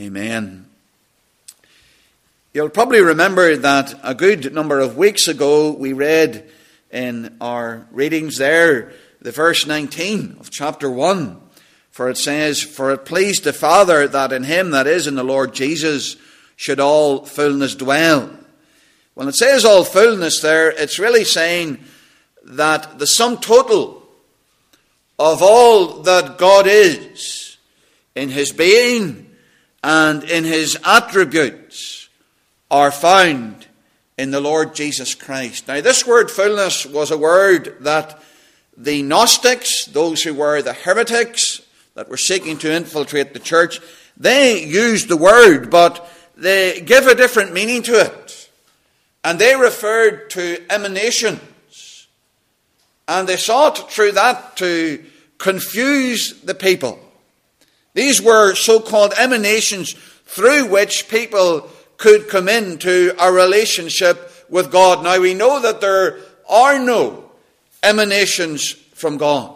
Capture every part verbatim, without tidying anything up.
Amen. You'll probably remember that a good number of weeks ago we read in our readings there the verse nineteen of chapter one. For it says, "For it pleased the Father that in him, that is in the Lord Jesus, should all fullness dwell." When it says all fullness there, it's really saying that the sum total of all that God is in his being and in his attributes are found in the Lord Jesus Christ. Now, this word fullness was a word that the Gnostics, those who were the heretics that were seeking to infiltrate the church, they used the word, but they give a different meaning to it. And they referred to emanations. And they sought through that to confuse the people. These were so-called emanations through which people could come into a relationship with God. Now, we know that there are no emanations from God.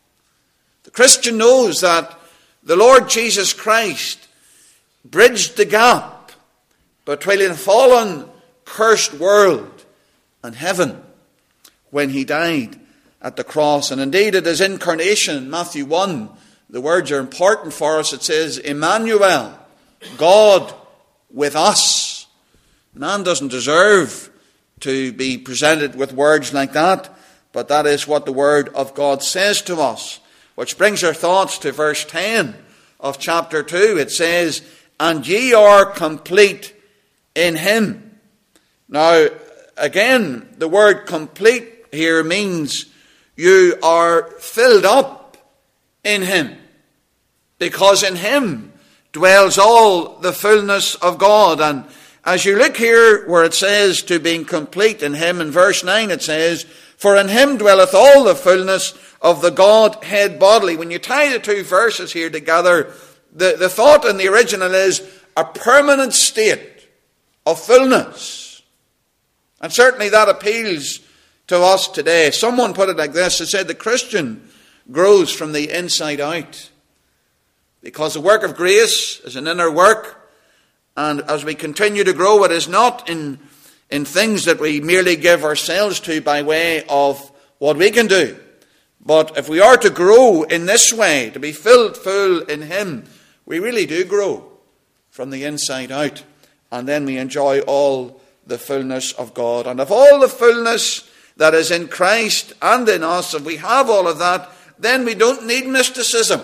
The Christian knows that the Lord Jesus Christ bridged the gap between a fallen, cursed world and heaven when he died at the cross. And indeed, it is incarnation in Matthew one. The words are important for us. It says, Emmanuel, God with us. Man doesn't deserve to be presented with words like that, but that is what the Word of God says to us. Which brings our thoughts to verse ten of chapter two. It says, "And ye are complete in him." Now, again, the word complete here means you are filled up in him. Because in him dwells all the fullness of God. And as you look here where it says to being complete in him, in verse nine it says, "For in him dwelleth all the fullness of the Godhead bodily." When you tie the two verses here together, the, the thought in the original is a permanent state of fullness. And certainly that appeals to us today. Someone put it like this. They said the Christian grows from the inside out. Because the work of grace is an inner work. And as we continue to grow, it is not in, in things that we merely give ourselves to by way of what we can do. But if we are to grow in this way, to be filled full in him, we really do grow from the inside out. And then we enjoy all the fullness of God. And of all the fullness that is in Christ and in us, if we have all of that, then we don't need mysticism,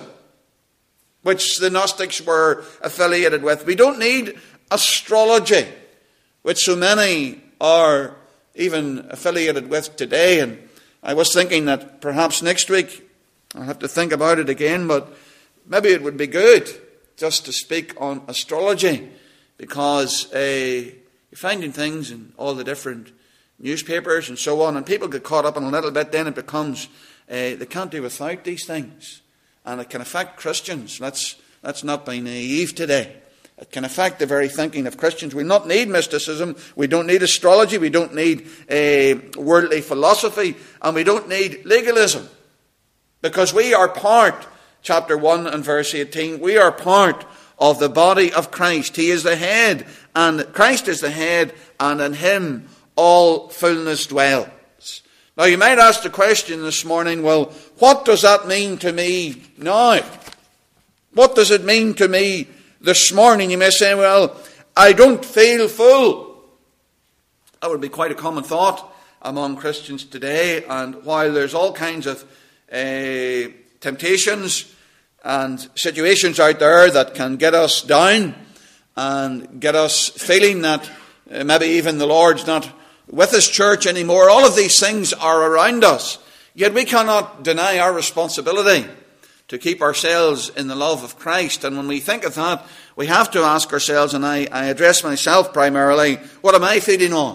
which the Gnostics were affiliated with. We don't need astrology, which so many are even affiliated with today. And I was thinking that perhaps next week, I'll have to think about it again, but maybe it would be good just to speak on astrology, because uh, you're finding things in all the different newspapers and so on, and people get caught up in a little bit, then it becomes, uh, they can't do without these things. And it can affect Christians. Let's, let's not be naive today. It can affect the very thinking of Christians. We don't need mysticism. We don't need astrology. We don't need a worldly philosophy. And we don't need legalism. Because we are part, chapter one and verse eighteen, we are part of the body of Christ. He is the head, and Christ is the head, and in him all fullness dwells. Now you might ask the question this morning, well, what does that mean to me now? What does it mean to me this morning? You may say, well, I don't feel full. That would be quite a common thought among Christians today. And while there's all kinds of uh, temptations and situations out there that can get us down and get us feeling that uh, maybe even the Lord's not with his church anymore, all of these things are around us. Yet we cannot deny our responsibility to keep ourselves in the love of Christ. And when we think of that, we have to ask ourselves, and I, I address myself primarily, what am I feeding on?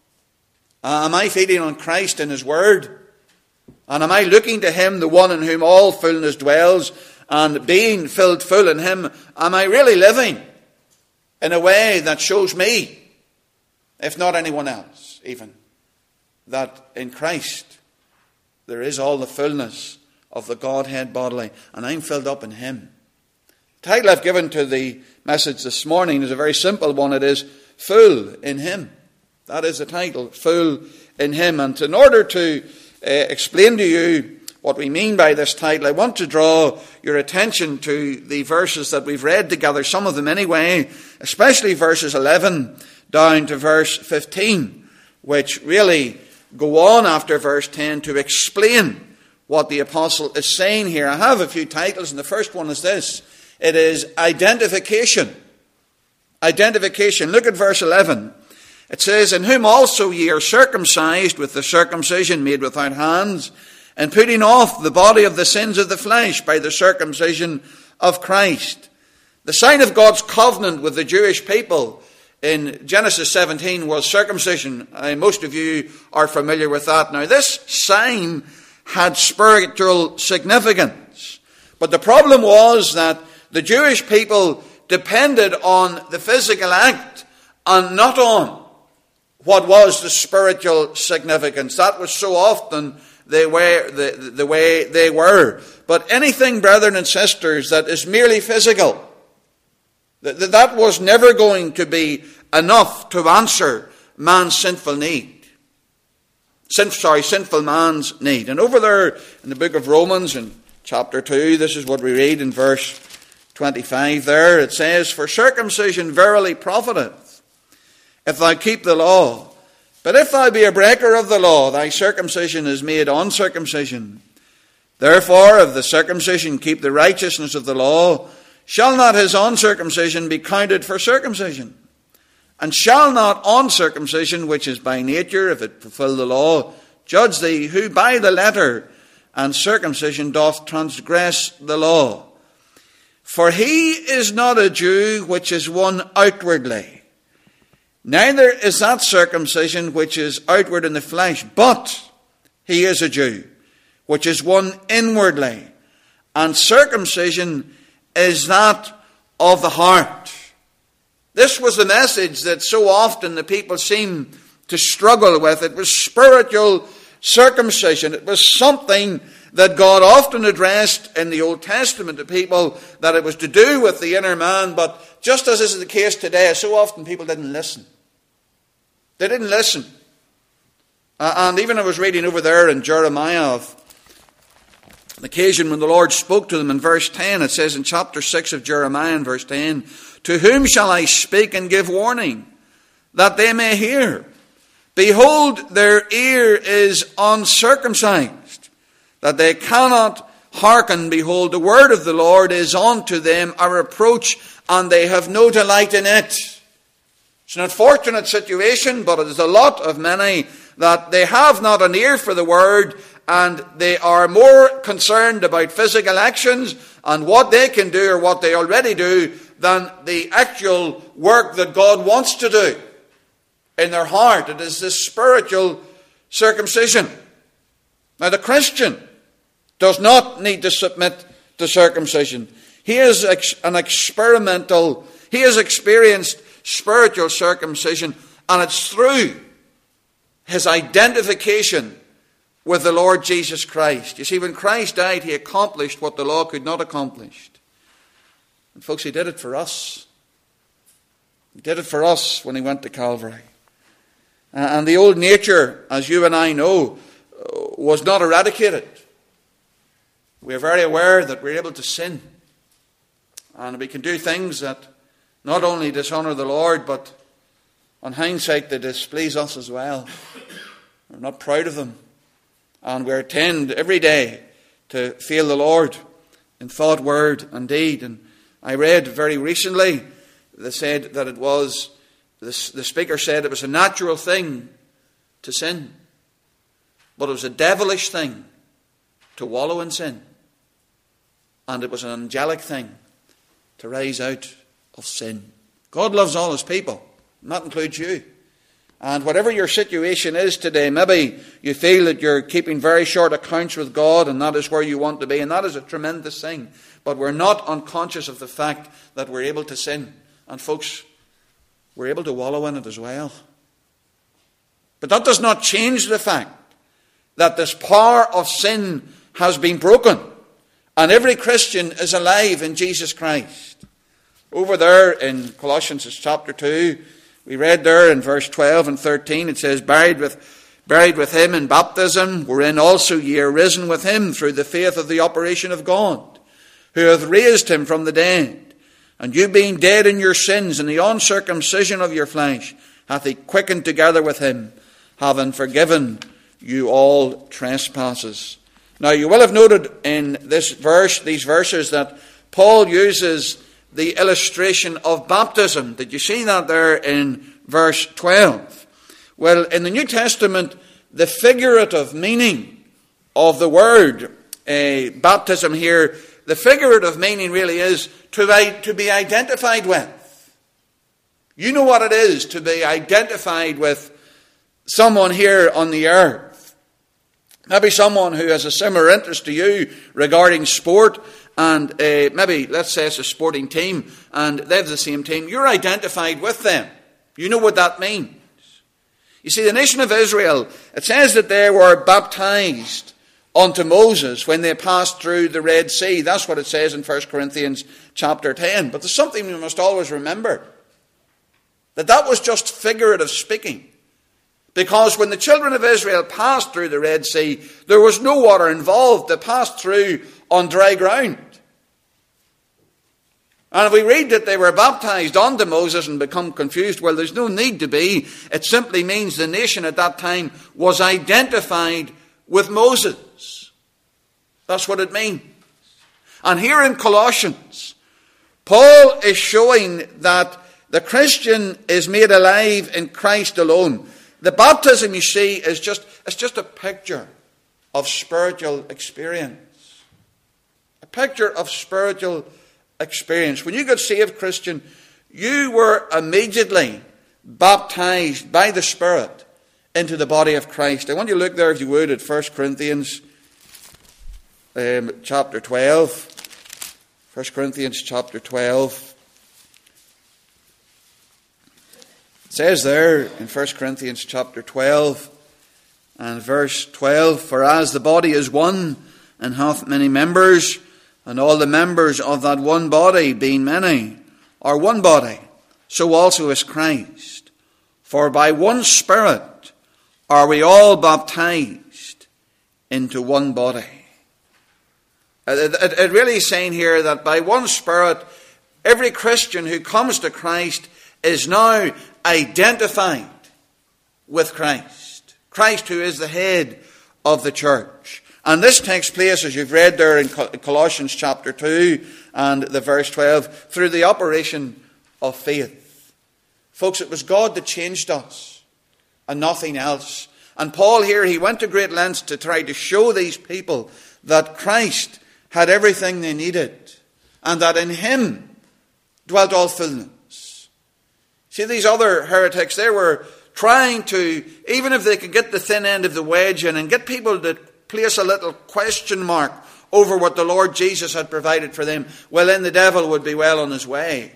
Uh, am I feeding on Christ and his word? And am I looking to him, the one in whom all fullness dwells, and being filled full in him, am I really living in a way that shows me, if not anyone else even, that in Christ there is all the fullness of the Godhead bodily, and I'm filled up in him? The title I've given to the message this morning is a very simple one. It is Full in Him. That is the title, Full in Him. And in order to uh, explain to you what we mean by this title, I want to draw your attention to the verses that we've read together, some of them anyway, especially verses eleven down to verse fifteen, which really go on after verse ten to explain what the apostle is saying here. I have a few titles, and the first one is this. It is Identification. Identification. Look at verse eleven. It says, "In whom also ye are circumcised with the circumcision made without hands, and putting off the body of the sins of the flesh by the circumcision of Christ." The sign of God's covenant with the Jewish people in Genesis seventeen was circumcision. Uh, most of you are familiar with that. Now, this sign had spiritual significance. But the problem was that the Jewish people depended on the physical act and not on what was the spiritual significance. That was so often they were the, the way they were. But anything, brethren and sisters, that is merely physical, that, that was never going to be enough to answer man's sinful need. Sin, sorry, sinful man's need. And over there in the book of Romans, in chapter two, this is what we read in verse twenty-five there. It says, "For circumcision verily profiteth, if thou keep the law. But if thou be a breaker of the law, thy circumcision is made uncircumcision. Therefore, if the circumcision keep the righteousness of the law, shall not his uncircumcision be counted for circumcision? And shall not uncircumcision, which is by nature, if it fulfill the law, judge thee, who by the letter and circumcision doth transgress the law? For he is not a Jew which is one outwardly, neither is that circumcision which is outward in the flesh, but he is a Jew, which is one inwardly, and circumcision is that of the heart." This was the message that so often the people seem to struggle with. It was spiritual circumcision. It was something that God often addressed in the Old Testament to people, that it was to do with the inner man. But just as is the case today, so often people didn't listen. They didn't listen. Uh, and even I was reading over there in Jeremiah of an occasion when the Lord spoke to them in verse ten. It says in chapter six of Jeremiah in verse ten, "To whom shall I speak and give warning, that they may hear? Behold, their ear is uncircumcised, that they cannot hearken. Behold, the word of the Lord is unto them a reproach, and they have no delight in it." It's an unfortunate situation, but it is a lot of many that they have not an ear for the word, and they are more concerned about physical actions and what they can do or what they already do than the actual work that God wants to do in their heart. It is this spiritual circumcision. Now, the Christian does not need to submit to circumcision. He is an experimental, he has experienced spiritual circumcision, and it's through his identification with the Lord Jesus Christ. You see, when Christ died, he accomplished what the law could not accomplish. And folks, he did it for us. He did it for us when he went to Calvary. And the old nature, as you and I know, was not eradicated. We are very aware that we're able to sin. And we can do things that not only dishonour the Lord, but on hindsight they displease us as well. We're not proud of them. And we tend every day to feel the Lord in thought, word, and deed. And I read very recently, they said that it was, the, the speaker said it was a natural thing to sin, but it was a devilish thing to wallow in sin. And it was an angelic thing to rise out of sin. God loves all his people, and that includes you. And whatever your situation is today, maybe you feel that you're keeping very short accounts with God, and that is where you want to be, and that is a tremendous thing. But we're not unconscious of the fact that we're able to sin. And folks, we're able to wallow in it as well. But that does not change the fact that this power of sin has been broken, and every Christian is alive in Jesus Christ. Over there in Colossians chapter two, we read there in verse twelve and thirteen, it says, buried with, buried with him in baptism, wherein also ye are risen with him through the faith of the operation of God, who hath raised him from the dead. And you being dead in your sins and the uncircumcision of your flesh, hath he quickened together with him, having forgiven you all trespasses. Now you will have noted in this verse, these verses, that Paul uses the illustration of baptism. Did you see that there in verse twelve? Well, in the New Testament, the figurative meaning of the word uh, baptism here, the figurative meaning really is to, to be identified with. You know what it is to be identified with someone here on the earth. Maybe someone who has a similar interest to you regarding sport, and uh, maybe, let's say it's a sporting team, and they have the same team. You're identified with them. You know what that means. You see, the nation of Israel, it says that they were baptized unto Moses when they passed through the Red Sea. That's what it says in First Corinthians chapter ten. But there's something we must always remember. That that was just figurative speaking. Because when the children of Israel passed through the Red Sea, there was no water involved. They passed through on dry ground. And if we read that they were baptized unto Moses and become confused, well, there's no need to be. It simply means the nation at that time was identified with Moses. That's what it means. And here in Colossians, Paul is showing that the Christian is made alive in Christ alone. The baptism, you see, is just, it's just a picture of spiritual experience. A picture of spiritual experience. When you got saved, Christian, you were immediately baptized by the Spirit into the body of Christ. I want you to look there, if you would, at First Corinthians um, chapter twelve. First Corinthians chapter twelve. It says there in First Corinthians chapter twelve and verse twelve, for as the body is one and hath many members, and all the members of that one body, being many, are one body, so also is Christ. For by one Spirit are we all baptized into one body. It, it, it really is saying here that by one Spirit, every Christian who comes to Christ is now identified with Christ. Christ, who is the head of the church. And this takes place, as you've read there in Colossians chapter two and the verse twelve, through the operation of faith. Folks, it was God that changed us and nothing else. And Paul here, he went to great lengths to try to show these people that Christ had everything they needed and that in him dwelt all fullness. See, these other heretics, they were trying to, even if they could get the thin end of the wedge in and get people to place a little question mark over what the Lord Jesus had provided for them, well, then the devil would be well on his way.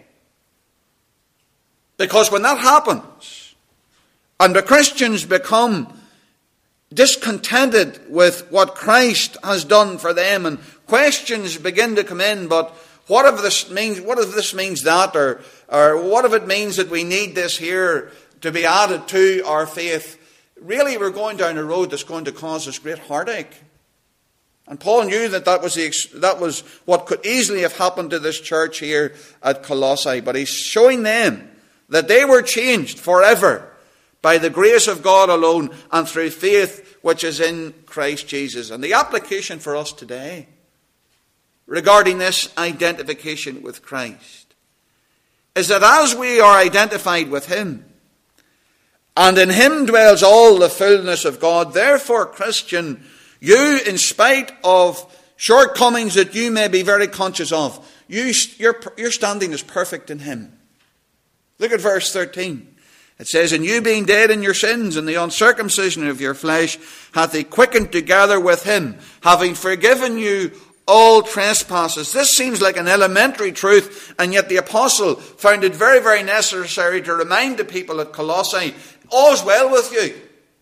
Because when that happens, and the Christians become discontented with what Christ has done for them, and questions begin to come in, but what if this means, what if this means that, or, or what if it means that we need this here to be added to our faith? Really, we're going down a road that's going to cause us great heartache. And Paul knew that that was, the, that was what could easily have happened to this church here at Colossae. But he's showing them that they were changed forever by the grace of God alone and through faith which is in Christ Jesus. And the application for us today regarding this identification with Christ is that as we are identified with him, and in him dwells all the fullness of God, therefore, Christian, you, in spite of shortcomings that you may be very conscious of, you, your, your standing is perfect in him. Look at verse thirteen. It says, and you being dead in your sins and the uncircumcision of your flesh, hath he quickened together with him, having forgiven you all trespasses. This seems like an elementary truth, and yet the apostle found it very, very necessary to remind the people at Colossae, all's well with you.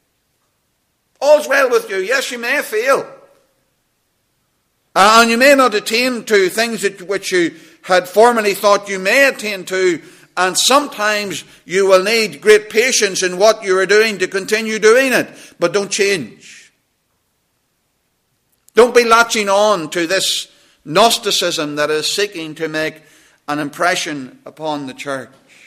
All's well with you. Yes, you may fail. Uh, and you may not attain to things that, which you had formerly thought you may attain to, and sometimes you will need great patience in what you are doing to continue doing it. But don't change. Don't be latching on to this Gnosticism that is seeking to make an impression upon the church.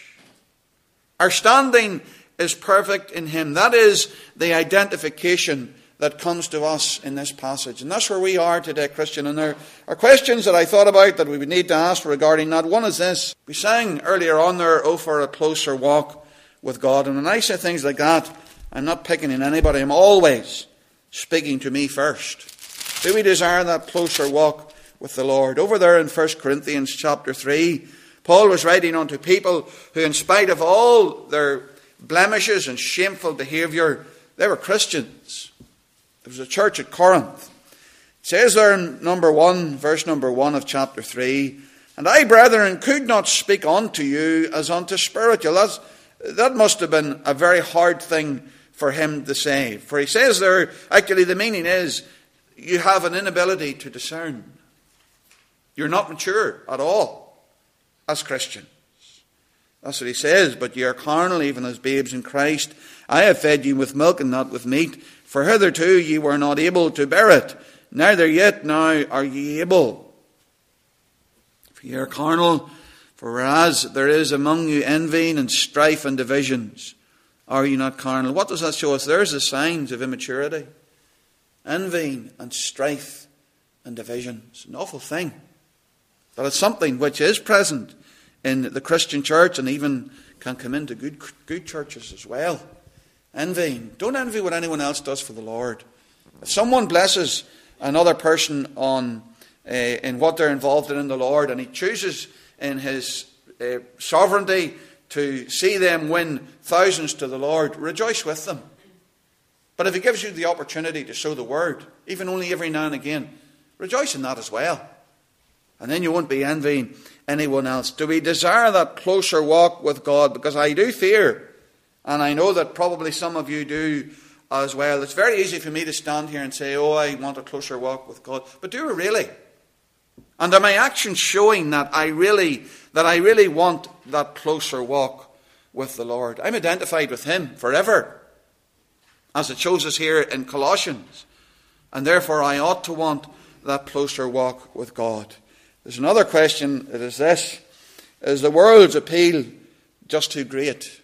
Our standing is perfect in him. That is the identification that comes to us in this passage. And that's where we are today, Christian. And there are questions that I thought about that we would need to ask regarding that. One is this. We sang earlier on there, "Oh, for a closer walk with God." And when I say things like that, I'm not picking on anybody. I'm always speaking to me first. Do we desire that closer walk with the Lord? Over there in First Corinthians chapter three, Paul was writing unto people who, in spite of all their blemishes and shameful behaviour, they were Christians. There was a church at Corinth. It says there in number one, verse number one of chapter three, "And I, brethren, could not speak unto you as unto spiritual." That's, that must have been a very hard thing for him to say. For he says there, actually the meaning is, you have an inability to discern. You're not mature at all as Christians. That's what he says. "But ye are carnal, even as babes in Christ. I have fed you with milk and not with meat. For hitherto ye were not able to bear it, neither yet now are ye able. For ye are carnal, for whereas there is among you envying and strife and divisions, are ye not carnal?" What does that show us? There's the signs of immaturity. Envying and strife and divisions. An awful thing. But it's something which is present in the Christian church and even can come into good, good churches as well. Envying. Don't envy what anyone else does for the Lord. If someone blesses another person on uh, in what they're involved in in the Lord, and he chooses in his uh, sovereignty to see them win thousands to the Lord, rejoice with them. But if he gives you the opportunity to sow the word, even only every now and again, rejoice in that as well. And then you won't be envying anyone else. Do we desire that closer walk with God? Because I do fear, and I know that probably some of you do as well. It's very easy for me to stand here and say, "Oh, I want a closer walk with God." But do I really? And are my actions showing that I really, that I really want that closer walk with the Lord? I'm identified with him forever, as it shows us here in Colossians. And therefore I ought to want that closer walk with God. There's another question. It is this. Is the world's appeal just too great?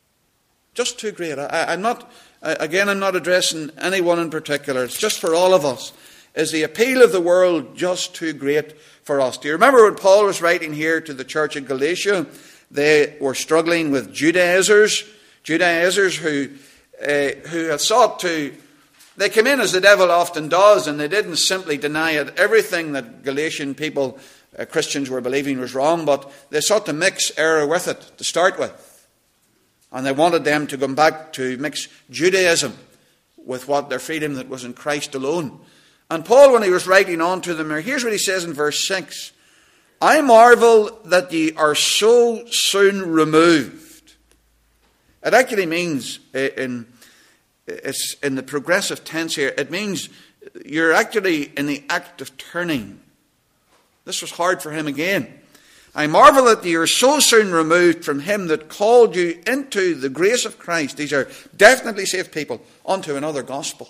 Just too great. I, I'm not, again, I'm not addressing anyone in particular. It's just for all of us. Is the appeal of the world just too great for us? Do you remember when Paul was writing here to the church in Galatia? They were struggling with Judaizers. Judaizers who, uh, who had sought to... They came in as the devil often does, and they didn't simply deny it. Everything that Galatian people, uh, Christians, were believing was wrong, but they sought to mix error with it to start with. And they wanted them to come back to mix Judaism with what their freedom that was in Christ alone. And Paul, when he was writing on to them, here's what he says in verse six. "I marvel that ye are so soon removed." It actually means, in it's in the progressive tense here, it means you're actually in the act of turning. This was hard for him again. "I marvel that ye are so soon removed from him that called you into the grace of Christ." These are definitely saved people, unto another gospel.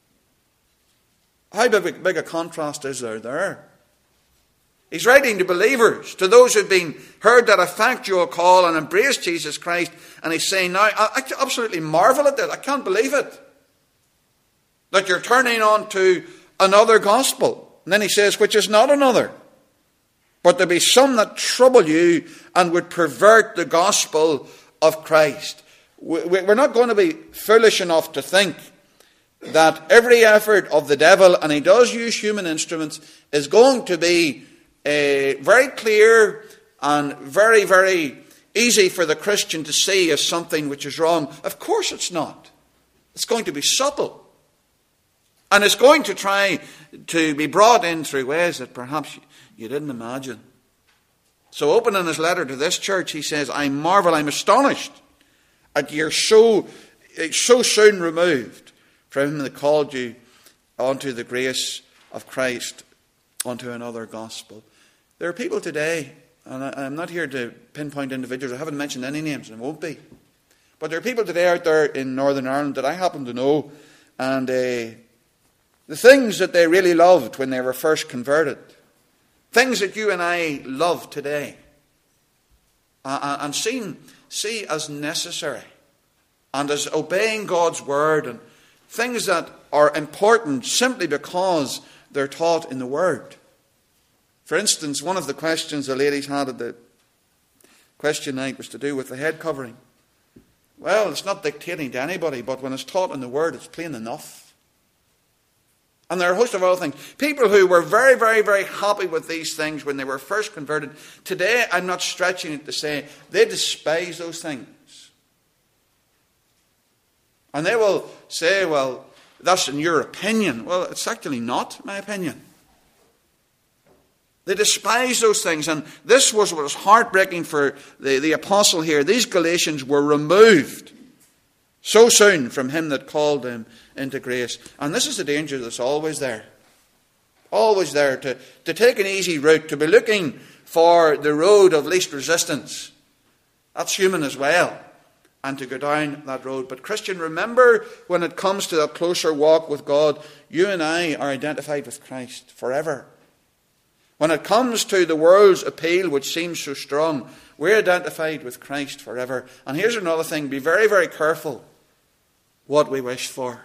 How big, big a contrast is there there? He's writing to believers, to those who've been heard that effectual call and embraced Jesus Christ, and he's saying now, I, I absolutely marvel at that. I can't believe it. That you're turning on to another gospel. And then he says, which is not another. But there be some that trouble you and would pervert the gospel of Christ. We're not going to be foolish enough to think that every effort of the devil, and he does use human instruments, is going to be uh, very clear and very, very easy for the Christian to see as something which is wrong. Of course it's not. It's going to be subtle. And it's going to try to be brought in through ways that perhaps you didn't imagine. So opening his letter to this church, he says, I marvel, I'm astonished at you're so, so soon removed from him that called you onto the grace of Christ, onto another gospel. There are people today And I, I'm not here to pinpoint individuals. I haven't mentioned any names, and it won't be. But there are people today out there in Northern Ireland that I happen to know, and uh, the things that they really loved when they were first converted, things that you and I love today, uh, and seen, see as necessary, and as obeying God's word, and things that are important simply because they're taught in the word. For instance, one of the questions the ladies had at the question night was to do with the head covering. Well, it's not dictating to anybody, but when it's taught in the word, it's plain enough. And there are a host of other things. People who were very, very, very happy with these things when they were first converted, today I'm not stretching it to say they despise those things. And they will say, well, that's in your opinion. Well, it's actually not my opinion. They despise those things. And this was what was heartbreaking for the, the apostle here. These Galatians were removed so soon from him that called them into grace. And this is the danger that's always there. Always there. To, to take an easy route. To be looking for the road of least resistance. That's human as well. And to go down that road. But Christian, remember, when it comes to that closer walk with God, you and I are identified with Christ forever. When it comes to the world's appeal, which seems so strong, we're identified with Christ forever. And here's another thing. Be very, very careful what we wish for.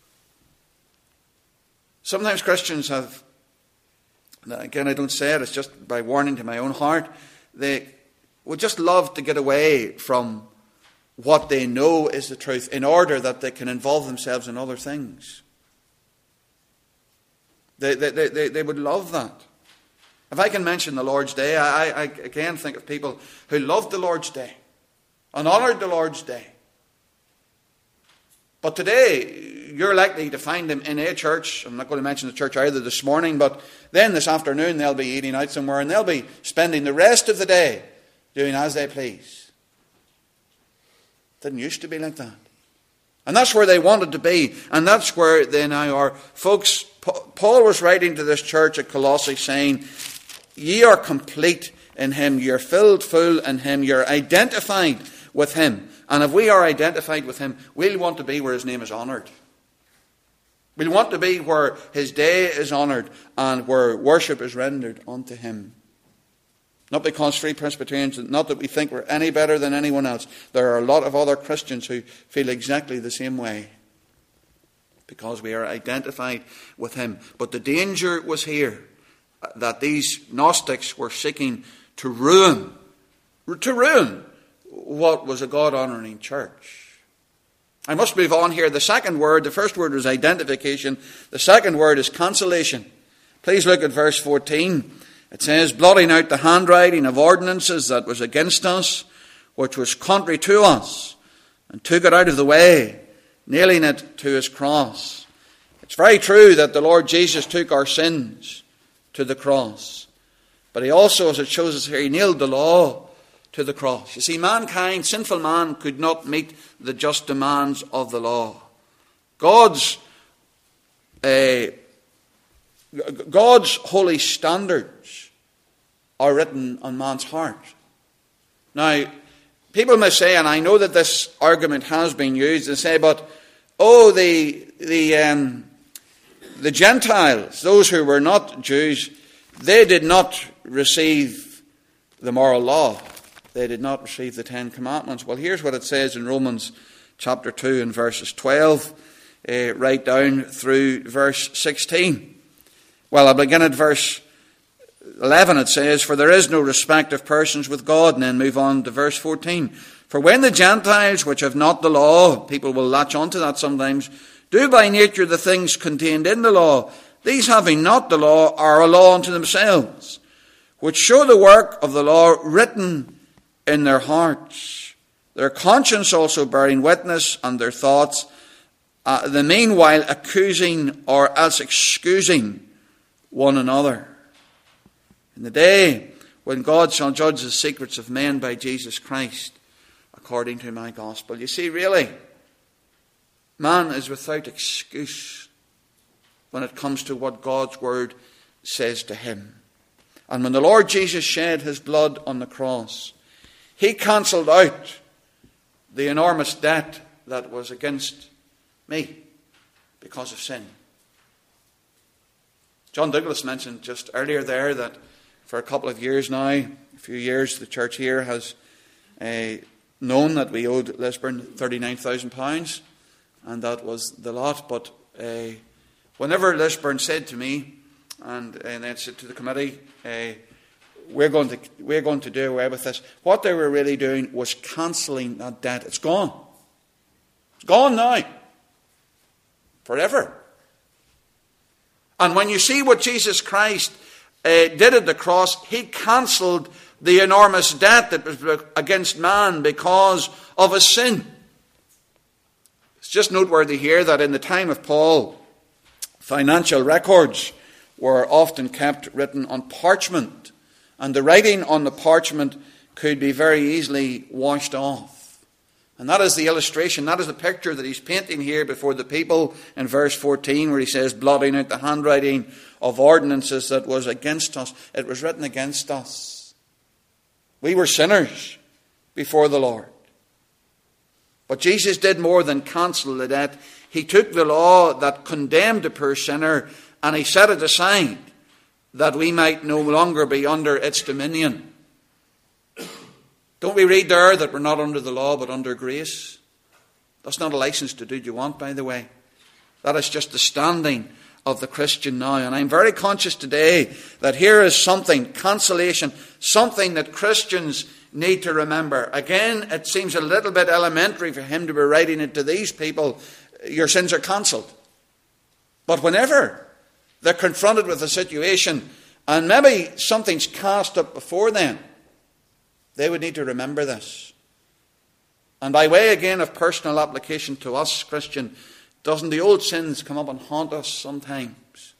Sometimes Christians have, again, I don't say it, it's just by warning to my own heart, they would just love to get away from what they know is the truth in order that they can involve themselves in other things. They, they, they, they would love that. If I can mention the Lord's Day, I, I again think of people who loved the Lord's Day and honoured the Lord's Day. But today, you're likely to find them in a church. I'm not going to mention the church either this morning, but then this afternoon they'll be eating out somewhere and they'll be spending the rest of the day doing as they please. It didn't used to be like that. And that's where they wanted to be, and that's where they now are. Folks, Paul was writing to this church at Colossae saying, ye are complete in him, you're filled full in him, you're identified with him. And if we are identified with him, we'll want to be where his name is honoured. We'll want to be where his day is honoured and where worship is rendered unto him. Not because Free Presbyterians, not that we think we're any better than anyone else. There are a lot of other Christians who feel exactly the same way. Because we are identified with him. But the danger was here, that these Gnostics were seeking to ruin, to ruin what was a God-honouring church. I must move on here. The second word, the first word was identification. The second word is cancellation. Please look at verse fourteen. It says, blotting out the handwriting of ordinances that was against us, which was contrary to us, and took it out of the way, nailing it to his cross. It's very true that the Lord Jesus took our sins to the cross. But he also, as it shows us here, he nailed the law to the cross. You see, mankind, sinful man, could not meet the just demands of the law. God's uh, God's holy standards are written on man's heart. Now, people may say, and I know that this argument has been used, they say, but, oh, the the um, the Gentiles, those who were not Jews, they did not receive the moral law. They did not receive the Ten Commandments. Well, here's what it says in Romans chapter two and verses twelve, uh, right down through verse sixteen. Well, I'll begin at verse eleven. It says, for there is no respect of persons with God. And then move on to verse fourteen. For when the Gentiles, which have not the law, people will latch onto that sometimes, do by nature the things contained in the law, these having not the law are a law unto themselves, which show the work of the law written in their hearts, their conscience also bearing witness, and their thoughts, uh, the meanwhile accusing or else excusing one another. In the day when God shall judge the secrets of men by Jesus Christ, according to my gospel. You see, really, man is without excuse when it comes to what God's word says to him. And when the Lord Jesus shed his blood on the cross, he cancelled out the enormous debt that was against me because of sin. John Douglas mentioned just earlier there that for a couple of years now, a few years, the church here has uh, known that we owed Lisburn thirty-nine thousand pounds, and that was the lot. But uh, whenever Lisburn said to me, and, and then said to the committee, uh, we're going to we're going to do away with this, what they were really doing was cancelling that debt. It's gone. It's gone now. Forever. And when you see what Jesus Christ uh, did at the cross, he cancelled the enormous debt that was against man because of his sin. It's just noteworthy here that in the time of Paul, financial records were often kept written on parchment, and the writing on the parchment could be very easily washed off. And that is the illustration, that is the picture that he's painting here before the people in verse fourteen, where he says, blotting out the handwriting of ordinances that was against us. It was written against us. We were sinners before the Lord. But Jesus did more than cancel the debt. He took the law that condemned the poor sinner and he set it aside that we might no longer be under its dominion. Don't we read there that we're not under the law but under grace? That's not a license to do what you want, by the way. That is just the standing of the Christian now. And I'm very conscious today that here is something, cancellation, something that Christians need to remember. Again, it seems a little bit elementary for him to be writing it to these people. Your sins are cancelled. But whenever they're confronted with a situation and maybe something's cast up before them, they would need to remember this. And by way again of personal application to us, Christian, doesn't the old sins come up and haunt us sometimes?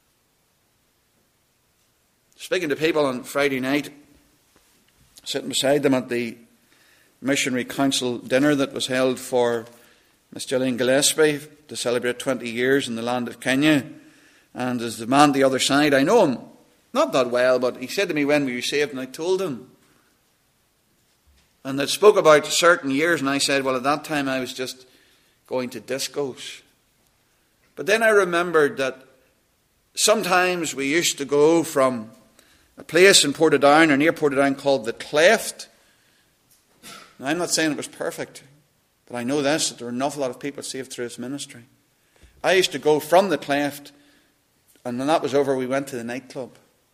Speaking to people on Friday night, sitting beside them at the Missionary Council dinner that was held for Miss Gillian Gillespie to celebrate twenty years in the land of Kenya. And as the man the other side, I know him not that well, but he said to me, when were you saved? And I told him. And they spoke about certain years, and I said, well, at that time I was just going to discos. But then I remembered that sometimes we used to go from a place in Portadown or near Portadown called the Cleft. Now, I'm not saying it was perfect, but I know this, that there were an awful lot of people saved through its ministry. I used to go from the Cleft, and when that was over, we went to the nightclub.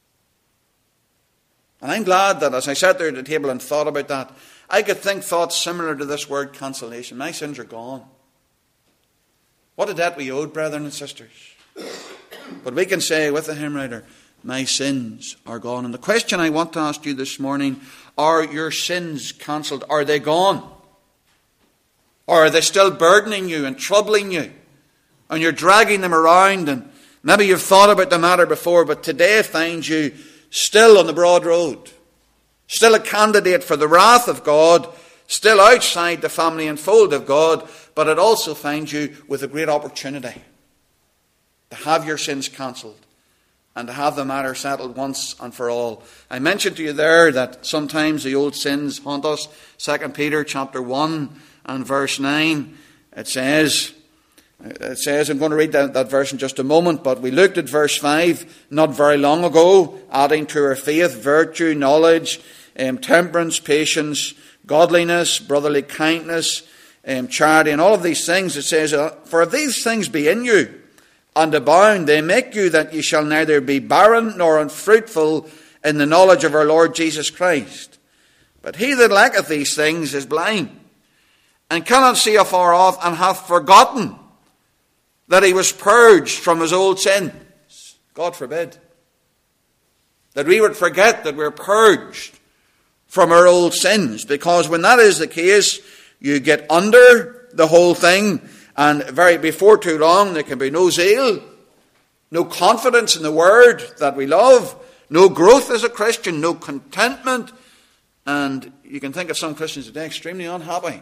And I'm glad that as I sat there at the table and thought about that, I could think thoughts similar to this word cancellation. My sins are gone. What a debt we owed, brethren and sisters. But we can say with the hymn writer, my sins are gone. And the question I want to ask you this morning, are your sins cancelled? Are they gone? Or are they still burdening you and troubling you? And you're dragging them around, and maybe you've thought about the matter before, but today finds you still on the broad road. Still a candidate for the wrath of God, still outside the family and fold of God, but it also finds you with a great opportunity to have your sins cancelled and to have the matter settled once and for all. I mentioned to you there that sometimes the old sins haunt us. Second Peter chapter one and verse nine, it says, It says, I'm going to read that, that verse in just a moment, but we looked at verse five not very long ago, adding to our faith, virtue, knowledge, um, temperance, patience, godliness, brotherly kindness, um, charity, and all of these things. It says, for if these things be in you, and abound, they make you that ye shall neither be barren nor unfruitful in the knowledge of our Lord Jesus Christ. But he that lacketh these things is blind, and cannot see afar off, and hath forgotten that he was purged from his old sins. God forbid that we would forget that we're purged from our old sins, because when that is the case, you get under the whole thing, and very before too long there can be no zeal, no confidence in the word that we love, no growth as a Christian, no contentment, and you can think of some Christians today extremely unhappy.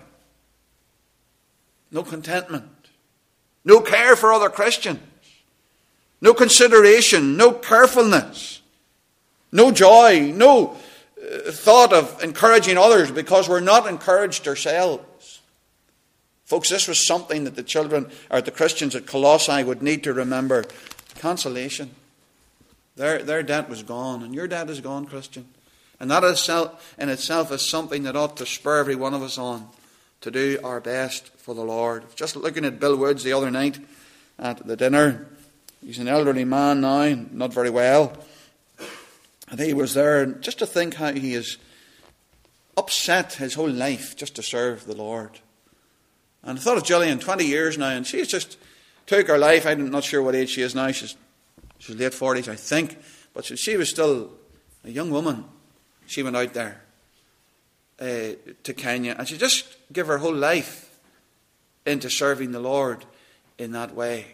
No contentment. No care for other Christians. No consideration. No carefulness. no joy, no uh, thought of encouraging others because we're not encouraged ourselves. Folks, this was something that the children, or the Christians at Colossae would need to remember. Consolation. Their, their debt was gone, and your debt is gone, Christian. And that itself, in itself is something that ought to spur every one of us on to do our best for the Lord. Just looking at Bill Woods the other night at the dinner. He's an elderly man now, not very well. And he was there, and just to think how he has upset his whole life just to serve the Lord. And I thought of Gillian, twenty years now, and she's just took her life. I'm not sure what age she is now. She's, she's late forties, I think. But she, she was still a young woman. She went out there uh, to Kenya, and she just gave her whole life into serving the Lord in that way.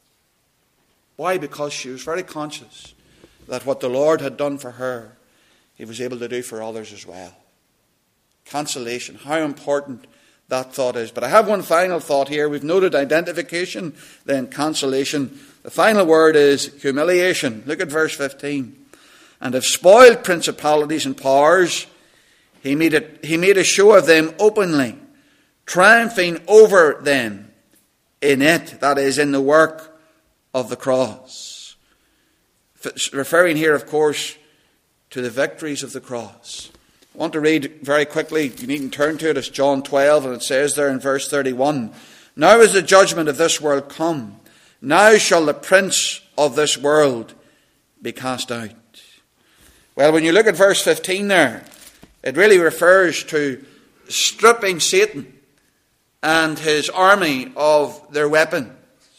Why? Because she was very conscious that what the Lord had done for her, He was able to do for others as well. Consolation, how important that thought is. But I have one final thought here. We've noted identification, then consolation. The final word is humiliation. Look at verse fifteen. And have spoiled principalities and powers. He made, it, he made a show of them openly, triumphing over them in it, that is, in the work of the cross. Referring here, of course, to the victories of the cross. I want to read very quickly. You needn't turn to it. It's John twelve, and it says there in verse thirty-one, Now is the judgment of this world come. Now shall the prince of this world be cast out. Well, when you look at verse fifteen there, it really refers to stripping Satan and his army of their weapons.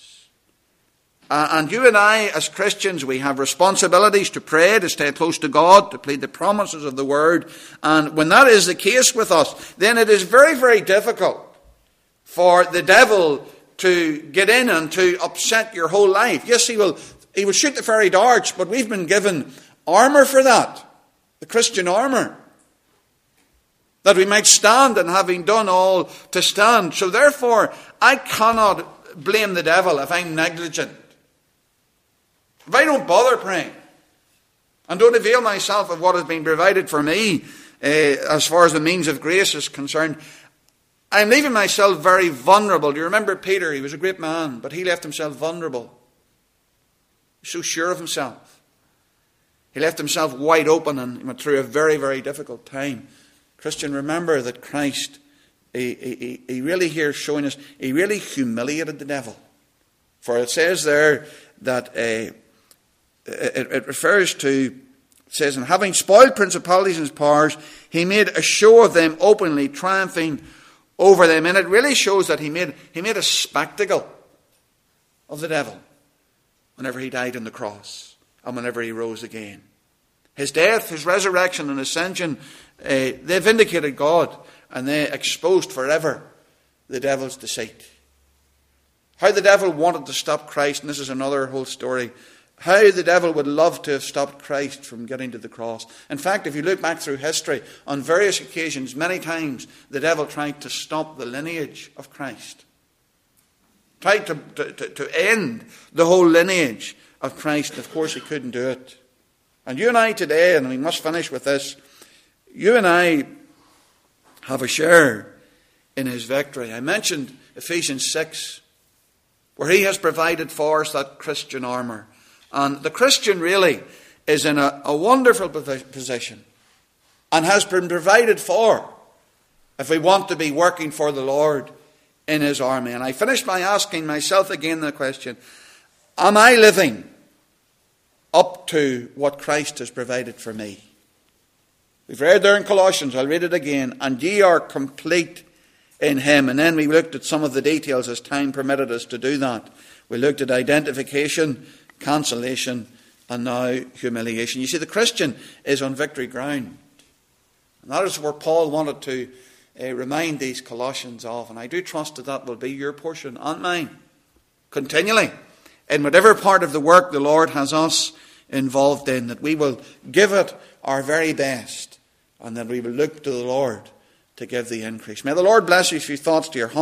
Uh, and you and I, as Christians, we have responsibilities to pray, to stay close to God, to plead the promises of the Word. And when that is the case with us, then it is very, very difficult for the devil to get in and to upset your whole life. Yes, he will, he will shoot the fiery darts, but we've been given armour for that. The Christian armour. That we might stand, and having done all to stand. So therefore, I cannot blame the devil if I'm negligent. If I don't bother praying and don't avail myself of what has been provided for me uh, as far as the means of grace is concerned, I'm leaving myself very vulnerable. Do you remember Peter? He was a great man, but he left himself vulnerable. So sure of himself. He left himself wide open and went through a very, very difficult time. Christian, remember that Christ, he, he, he really here showing us, he really humiliated the devil. For it says there that uh, it, it refers to, it says, and having spoiled principalities and powers, he made a show of them openly, triumphing over them. And it really shows that he made, he made a spectacle of the devil whenever he died on the cross and whenever he rose again. His death, his resurrection and ascension, uh, they vindicated God, and they exposed forever the devil's deceit. How the devil wanted to stop Christ, and this is another whole story. How the devil would love to have stopped Christ from getting to the cross. In fact, if you look back through history, on various occasions, many times, the devil tried to stop the lineage of Christ. Tried to, to, to end the whole lineage of Christ. Of course, he couldn't do it. And you and I today, and we must finish with this, you and I have a share in his victory. I mentioned Ephesians six, where he has provided for us that Christian armour. And the Christian really is in a, a wonderful position and has been provided for if we want to be working for the Lord in his army. And I finish by asking myself again the question, am I living up to what Christ has provided for me? We've read there in Colossians, I'll read it again, and ye are complete in him. And then we looked at some of the details as time permitted us to do that. We looked at identification, consolation, and now humiliation. You see, the Christian is on victory ground. And that is where Paul wanted to uh, remind these Colossians of. And I do trust that that will be your portion and mine, continually, in whatever part of the work the Lord has us involved in, that we will give it our very best, and that we will look to the Lord to give the increase. May the Lord bless you. A few thoughts to your heart.